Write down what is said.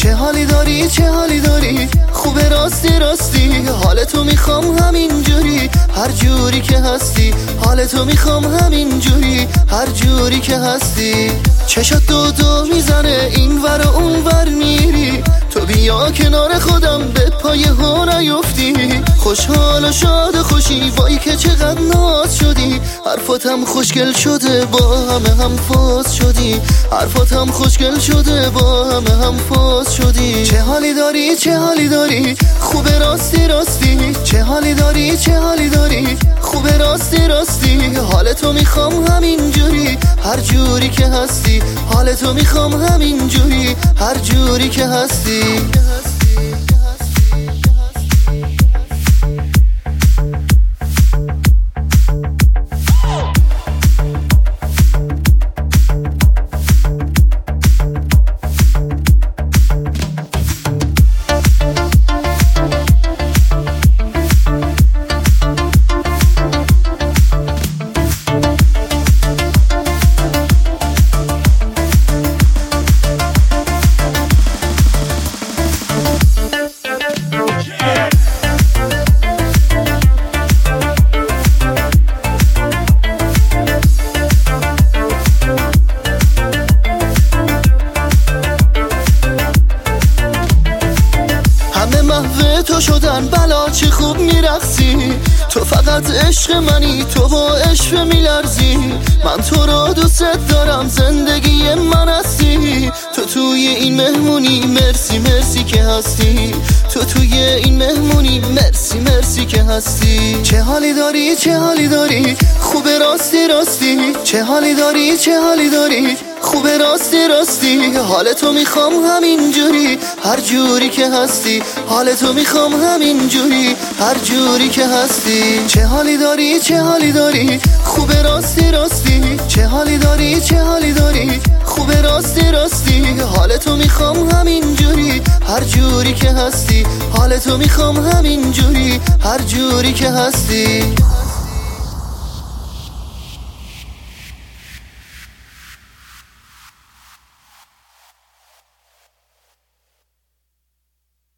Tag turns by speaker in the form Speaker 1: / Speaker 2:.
Speaker 1: چه حالی داری چه حالی داری، خوبه راستی راستی، حالتو میخوام همینجوری هر جوری که هستی، حالتو میخوام همینجوری هر جوری که هستی. چشات دو میزنه این ور و اون ور میری، تو بیا کنار خودم به پای ها نیفتی. خوشحال و شاد و خوشی وای که چقدر ناز شدی، حرفاتم خوشگل شده با همه هم فاز شدی، حرفاتم خوشگل شده با همه هم فاز شدی. چه حالی داری چه حالی داری، خوبه راستی راستی، چه حالی داری چه حالی داری، خوبه راستی راستی، حالتو میخوام همینجوری هر جوری که هستی، حالتو میخوام همینجوری هر جوری که هستی. محو تو شدن بلا چه خوب میرقصی، تو فقط عشق منی، تو با عشق میلرزی، من تو را دوست دارم زندگی من هستی، تو توی این مهمونی مرسی مرسی که هستی، تو توی این مهمونی مرسی مرسی که هستی. چه حالی داری چه حالی داری، خوبه راستی راستی، چه حالی داری چه حالی داری، خوبه راستی راستی، حالتو میخوام همینجوری هر جوری که هستی، حالتو میخوام همینجوری هر جوری که هستی. چه حالی داری چه حالی داری، خوبه راستی راستی، چه حالی داری چه حالی داری، خوبه راستی راستی، حالتو میخوام همینجوری هر جوری که هستی، حالتو میخوام همینجوری هر جوری که هستی.